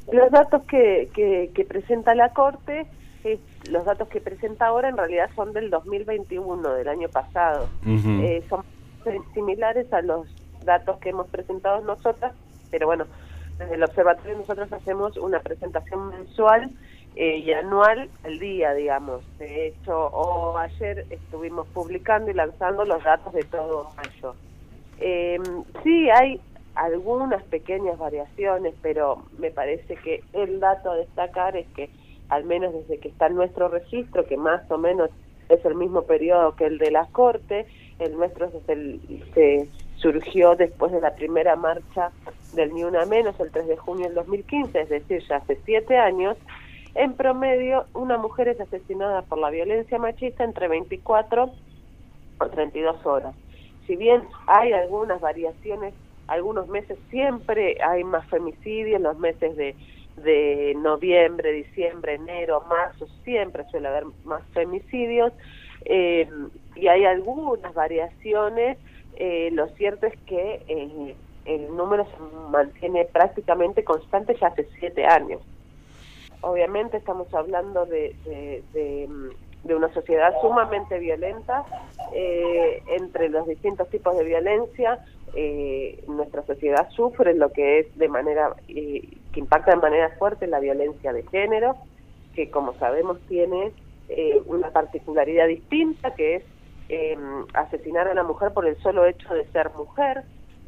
Los datos que presenta la Corte, los datos que presenta ahora en realidad son del 2021, del año pasado. Ujú. Son similares a los datos que hemos presentado nosotras, pero bueno, desde el observatorio nosotros hacemos una presentación mensual y anual al día, digamos. De hecho, ayer estuvimos publicando y lanzando los datos de todo mayo. Sí, hay algunas pequeñas variaciones, pero me parece que el dato a destacar es que, al menos desde que está en nuestro registro, que más o menos es el mismo periodo que el de la Corte, el nuestro se surgió después de la primera marcha del Ni Una Menos, el 3 de junio del 2015, es decir, ya hace 7 años. En promedio, una mujer es asesinada por la violencia machista entre 24 o 32 horas. Si bien hay algunas variaciones, algunos meses siempre hay más femicidios, en los meses de noviembre, diciembre, enero, marzo, siempre suele haber más femicidios, y hay algunas variaciones. Lo cierto es que el número se mantiene prácticamente constante ya hace 7 años. Obviamente estamos hablando de una sociedad sumamente violenta. Entre los distintos tipos de violencia, nuestra sociedad sufre lo que es de manera que impacta de manera fuerte la violencia de género, que como sabemos tiene una particularidad distinta, que es asesinar a la mujer por el solo hecho de ser mujer.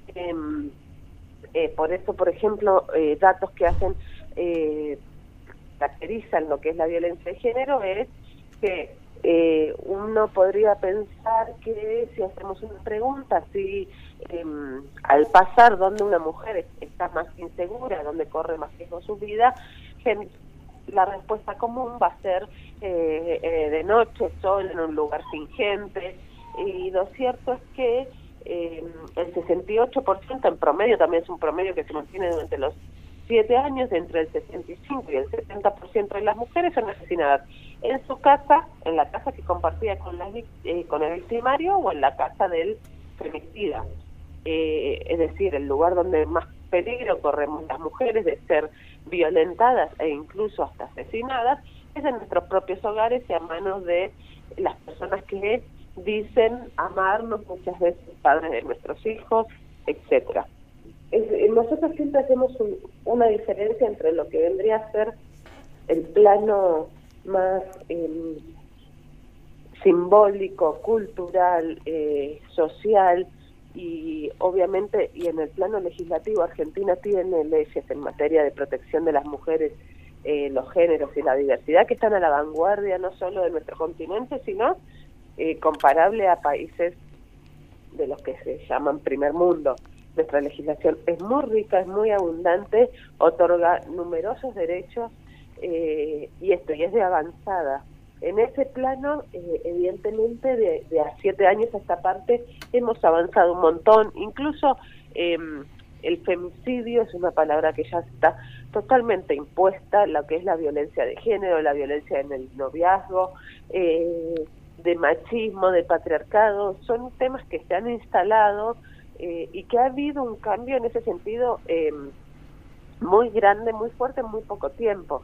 Por eso, por ejemplo, datos que hacen caracterizan lo que es la violencia de género es que uno podría pensar que si hacemos una pregunta, si al pasar donde una mujer está más insegura, donde corre más riesgo su vida, la respuesta común va a ser de noche, sola, en un lugar sin gente. Y lo cierto es que el 68% en promedio, también es un promedio que se mantiene durante los 7 años, entre el 65 y el 70% de las mujeres son asesinadas en su casa, en la casa que compartía con el victimario, o en la casa del femicida. Es decir, el lugar donde más peligro corremos las mujeres de ser violentadas e incluso hasta asesinadas es en nuestros propios hogares y a manos de las personas que dicen amarnos, muchas veces padres de nuestros hijos, etcétera. Nosotros siempre hacemos una diferencia entre lo que vendría a ser el plano más simbólico, cultural, social, y obviamente, y en el plano legislativo. Argentina tiene leyes en materia de protección de las mujeres, los géneros y la diversidad, que están a la vanguardia no solo de nuestro continente, sino comparable a países de los que se llaman primer mundo. Nuestra legislación es muy rica, es muy abundante, otorga numerosos derechos, y es de avanzada. En ese plano, evidentemente, de a 7 años a esta parte hemos avanzado un montón. Incluso el femicidio es una palabra que ya está totalmente impuesta, lo que es la violencia de género, la violencia en el noviazgo, de machismo, de patriarcado, son temas que se han instalado, y que ha habido un cambio en ese sentido muy grande, muy fuerte en muy poco tiempo.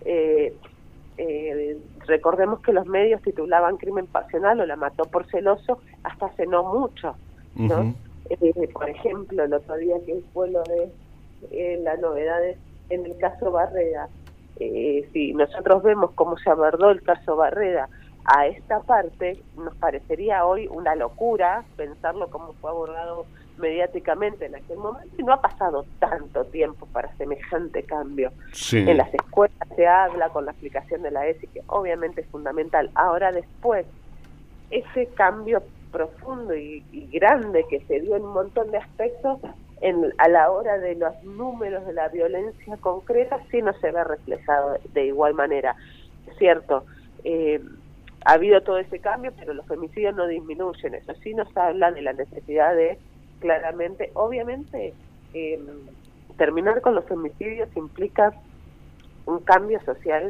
Recordemos que los medios titulaban crimen pasional o la mató por celoso hasta hace no mucho, ¿no? Por ejemplo, el otro día que fue lo de las novedades en el caso Barreda, si nosotros vemos cómo se abordó el caso Barreda a esta parte, nos parecería hoy una locura pensarlo como fue abordado mediáticamente en aquel momento, y no ha pasado tanto tiempo para semejante cambio. Sí. En las escuelas se habla con la aplicación de la ESI, que obviamente es fundamental. Ahora, después, ese cambio profundo y grande que se dio en un montón de aspectos, a la hora de los números de la violencia concreta, sí no se ve reflejado de igual manera. Es cierto, ha habido todo ese cambio, pero los femicidios no disminuyen. Eso sí nos habla de la necesidad de, claramente, obviamente, terminar con los femicidios implica un cambio social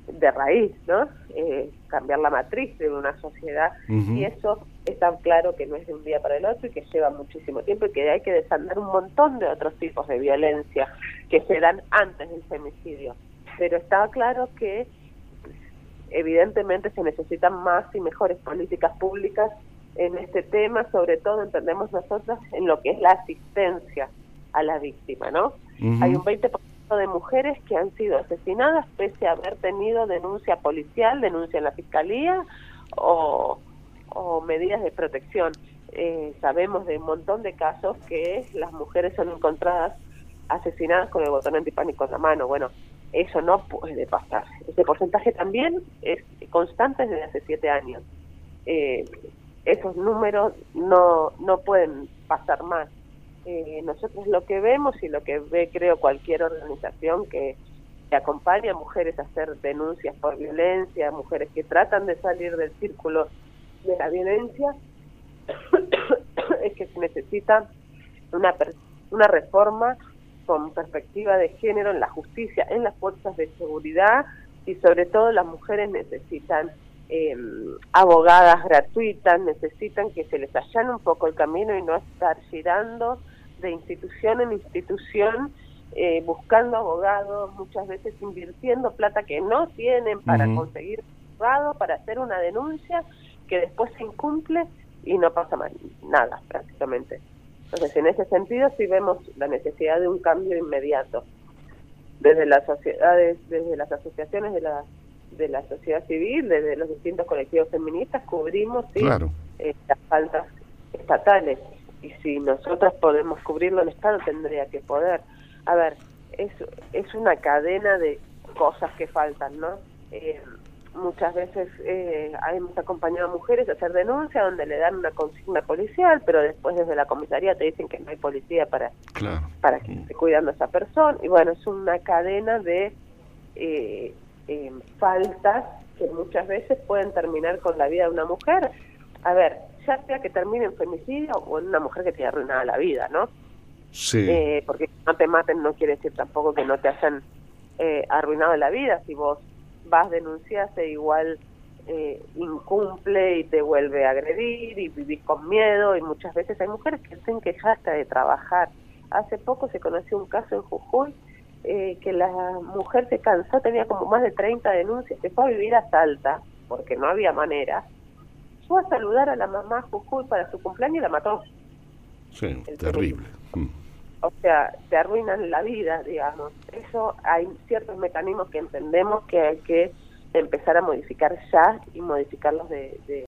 de raíz, ¿no? Cambiar la matriz de una sociedad, y eso es tan claro que no es de un día para el otro y que lleva muchísimo tiempo y que hay que desandar un montón de otros tipos de violencia que se dan antes del femicidio. Pero está claro que evidentemente se necesitan más y mejores políticas públicas en este tema, sobre todo entendemos nosotros en lo que es la asistencia a la víctima, ¿no? Hay un 20% de mujeres que han sido asesinadas pese a haber tenido denuncia policial, denuncia en la fiscalía o medidas de protección. Sabemos de un montón de casos que las mujeres son encontradas asesinadas con el botón antipánico en la mano. Bueno, eso no puede pasar. Ese porcentaje también es constante desde hace 7 años. Esos números no pueden pasar más. Nosotros lo que vemos y lo que ve, creo, cualquier organización que acompaña a mujeres a hacer denuncias por violencia, mujeres que tratan de salir del círculo de la violencia, es que se necesita una reforma con perspectiva de género en la justicia, en las fuerzas de seguridad, y sobre todo las mujeres necesitan abogadas gratuitas, necesitan que se les allane un poco el camino y no estar girando de institución en institución buscando abogados, muchas veces invirtiendo plata que no tienen para conseguir abogado, para hacer una denuncia que después se incumple y no pasa más nada prácticamente. Entonces, en ese sentido sí vemos la necesidad de un cambio inmediato. Desde las sociedades, desde las asociaciones de la sociedad civil, desde los distintos colectivos feministas, cubrimos las faltas estatales. Y si nosotros podemos cubrirlo, el Estado tendría que poder. A ver, es una cadena de cosas que faltan, ¿no? Muchas veces hemos acompañado a mujeres a hacer denuncias donde le dan una consigna policial, pero después desde la comisaría te dicen que no hay policía para que esté cuidando a esa persona. Y bueno, es una cadena de faltas que muchas veces pueden terminar con la vida de una mujer. A ver, ya sea que termine en femicidio o en una mujer que te haya arruinado la vida, ¿no? Sí. Porque no te maten no quiere decir tampoco que no te hayan arruinado la vida. Si vos vas, denuncias e igual incumple y te vuelve a agredir y vivís con miedo, y muchas veces hay mujeres que dicen que ya hasta de trabajar. Hace poco se conoció un caso en Jujuy que la mujer se cansó, tenía como más de 30 denuncias, se fue a vivir a Salta porque no había manera. Fue a saludar a la mamá Jujuy para su cumpleaños y la mató. Sí, terrible. O sea, te arruinan la vida, digamos. Eso, hay ciertos mecanismos que entendemos que hay que empezar a modificar ya y modificarlos de